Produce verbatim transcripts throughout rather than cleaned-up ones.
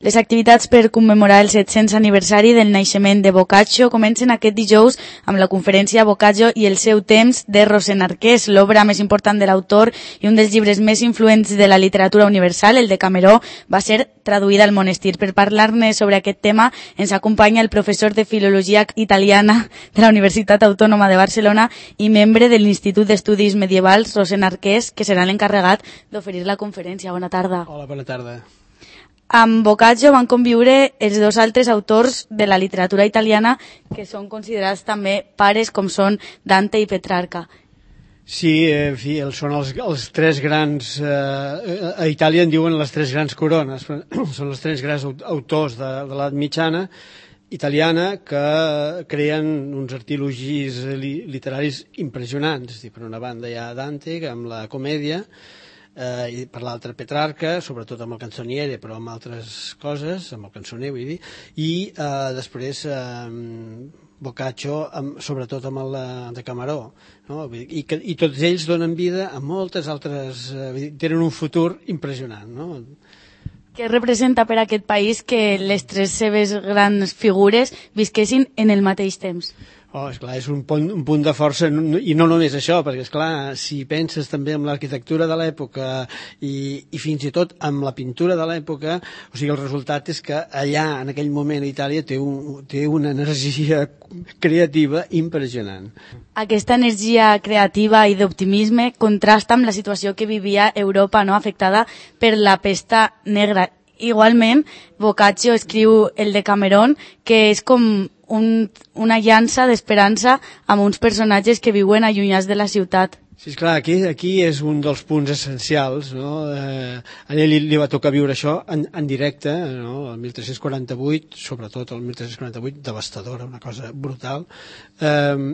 Les activitats per commemorar el set-cents aniversari del naixement de Boccaccio comencen aquest dijous amb la conferència Boccaccio i el seu temps de Rossend-Arqués, l'obra més important de l'autor i un dels llibres més influents de la literatura universal, el Decameró, va ser traduïda al monestir. Per parlar-ne sobre aquest tema ens acompanya el professor de Filologia Italiana de la Universitat Autònoma de Barcelona i membre de l'Institut d'Estudis Medievals Rossend-Arqués, que serà l'encarregat d'oferir la conferència. Bona tarda. Hola, bona tarda. Amb Boccaccio van conviure els dos altres autors de la literatura italiana que són considerats també pares, com són Dante i Petrarca. Sí, en fi, són els, els tres grans, eh, a Itàlia en diuen les tres grans corones, són els tres grans autors de, de l'edat mitjana italiana que creen uns artilogis li, literaris impressionants. Per una banda hi ha Dante, amb la comèdia, eh, i per l'altra Petrarca, sobretot amb el canzoniere, però amb altres coses, amb el cançoner, vull dir, i eh, després eh, Boccaccio, amb, sobretot amb el Decameró, no? I, que, i tots ells donen vida a moltes altres, eh, tenen un futur impressionant, no? Què representa per a aquest país que les tres seves grans figures visquessin en el mateix temps? Oh, esclar, és un punt, un punt de força, i no només això, perquè esclar, si penses també en l'arquitectura de l'època i, i fins i tot amb la pintura de l'època, o sigui, el resultat és que allà, en aquell moment, Itàlia té, un, té una energia creativa impressionant. Aquesta energia creativa i d'optimisme contrasta amb la situació que vivia Europa, no?, afectada per la pesta negra. Igualment, Boccaccio escriu el Decamerón, que és com un, una llança d'esperança amb uns personatges que viuen allunyats de la ciutat. Sí, esclar, aquí, aquí és un dels punts essencials, no? Eh, a ell li, li va tocar viure això en, en directe, no? El mil tres-cents quaranta-vuit, sobretot el mil tres-cents quaranta-vuit, devastadora, una cosa brutal. Eh,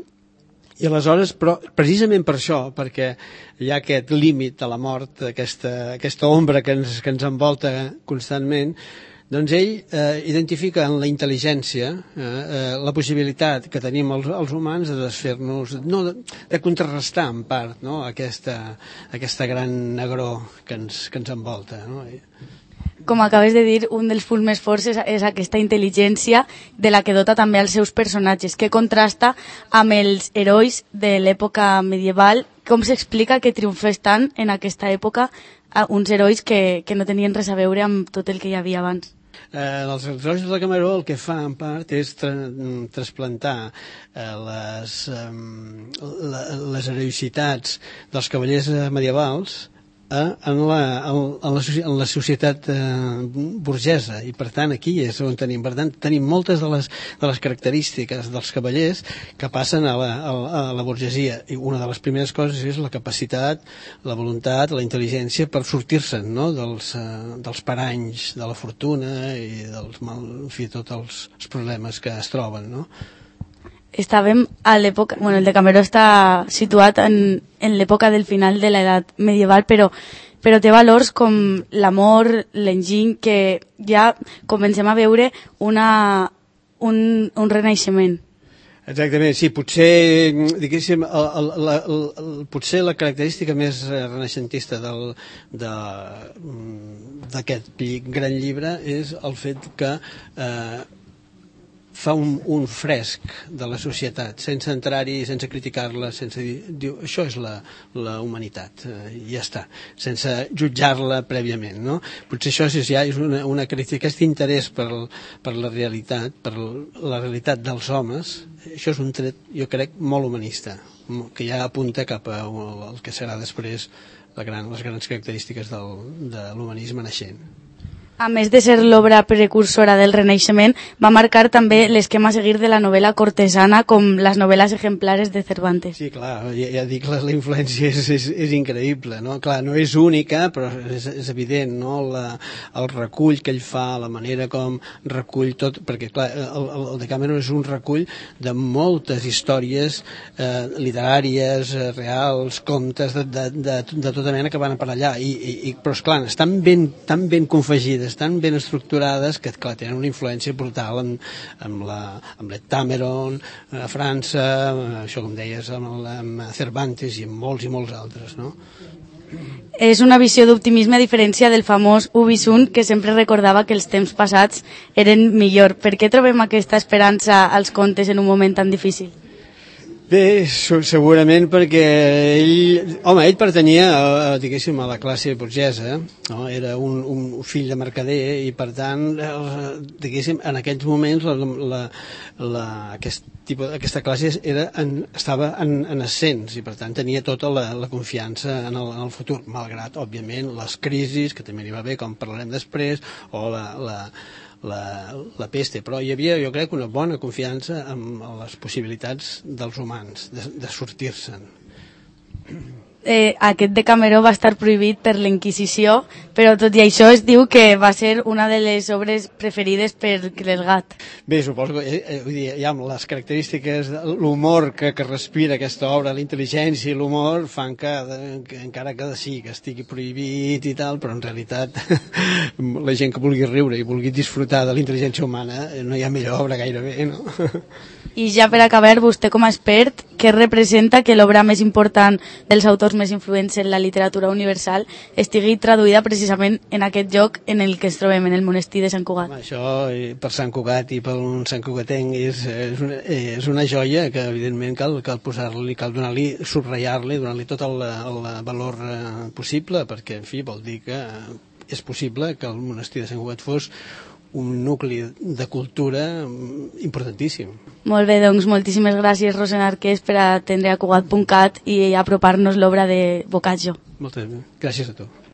I aleshores, però precisament per això, perquè hi ha aquest límit de la mort, aquesta, aquesta ombra que ens, que ens envolta constantment, doncs ell eh, identifica en la intel·ligència eh, eh, la possibilitat que tenim els, els humans de desfer-nos, no, de, de contrarrestar en part, no?, aquesta, aquesta gran negror que ens, que ens envolta, no? Com acabes de dir, un dels punts més forts és, és aquesta intel·ligència de la que dota també els seus personatges, que contrasta amb els herois de l'època medieval. Com s'explica que triomfés tant en aquesta època uns herois que, que no tenien res a veure amb tot el que hi havia abans? Eh, els herois de Decameró el que fa en part és tra trasplantar eh, les, eh, la, les heroïcitats dels cavallers medievals en la, en la, en la societat eh, burgesa, i per tant aquí és on tenim, per tant tenim moltes de les, de les característiques dels cavallers que passen a la, a la burgesia, i una de les primeres coses és la capacitat, la voluntat, la intel·ligència per sortir-se'n, no?, dels, eh, dels paranys de la fortuna i dels mal, en fi, tots els, els problemes que es troben, no? Estàvem a l'època, bueno, el Decameró està situat en, en l'època del final de l'edat medieval, però, però té valors com l'amor, l'enginy, que ja comencem a veure una, un, un renaixement. Exactament, sí, potser, diguéssim, el, el, el, el, potser la característica més renaixentista del, de, d'aquest gran llibre és el fet que eh, fa un, un fresc de la societat, sense entrar-hi, sense criticar-la, sense dir, diu, això és la, la humanitat, eh, i ja està, sense jutjar-la prèviament, no? Potser això és, ja és una, una crítica, aquest interès per, per la realitat, per la realitat dels homes, això és un tret, jo crec, molt humanista, que ja apunta cap a el que serà després la gran, les grans característiques del, de l'humanisme naixent. A més de ser l'obra precursora del Renaixement, va marcar també l'esquema a seguir de la novel·la cortesana com les novel·les exemplares de Cervantes. Sí, clar, ja, ja dic, la, la influència és, és, és increïble, no? Clar, no és única, però és, és evident, no?, la, el recull que ell fa, la manera com recull tot, perquè clar, el, el Decameró és un recull de moltes històries eh, literàries, eh, reals, contes de, de, de, de tota mena que van per allà, i, i, però esclar, estan ben, tan ben confegides, estan ben estructurades que, clar, tenen una influència brutal en, amb, la, amb l'Heptàmeron, a França, això com deies, amb, el, amb Cervantes i amb molts i molts altres, no? És una visió d'optimisme a diferència del famós Ubi Sunt, que sempre recordava que els temps passats eren millor. Per què trobem aquesta esperança als contes en un moment tan difícil? Bé, segurament perquè ell, home, ell pertanyia a, a, diguéssim, a la classe burgesa, no? Era un, un fill de mercader i per tant, diguéssim, en aquells moments la, la, la, aquest tipus, aquesta classe era en, estava en, en ascens i per tant tenia tota la, la confiança en el, en el futur, malgrat, òbviament, les crisis, que també n'hi va haver, com parlarem després, o la, la La, la peste, però hi havia, jo crec, una bona confiança en les possibilitats dels humans de, de sortir-se'n. Eh, aquest Decameró va estar prohibit per l'Inquisició, però tot i això es diu que va ser una de les obres preferides per Clergat. Bé, suposo que eh, vull dir, ja, les característiques, l'humor que, que respira aquesta obra, la intel·ligència i l'humor fan que, que encara que sí, que estigui prohibit i tal, però en realitat la gent que vulgui riure i vulgui disfrutar de la intel·ligència humana no hi ha millor obra gairebé, no? I ja per acabar, vostè com a expert, què representa que l'obra més important dels autors més influents en la literatura universal estigui traduïda precisament en aquest lloc en el que es trobem, en el monestir de Sant Cugat? Home, això, per Sant Cugat i per un Sant Cugatenc, és, és, una, és una joia que evidentment cal, cal posar-li, cal donar-li, subratllar-li, donar-li tot el, el valor eh, possible, perquè, en fi, vol dir que és possible que el monestir de Sant Cugat fos un nucli de cultura importantíssim. Molt bé, doncs moltíssimes gràcies, Rosen Arqués, per atendre a Cugat punt cat i apropar-nos l'obra de Boccaccio. Moltes gràcies a tu.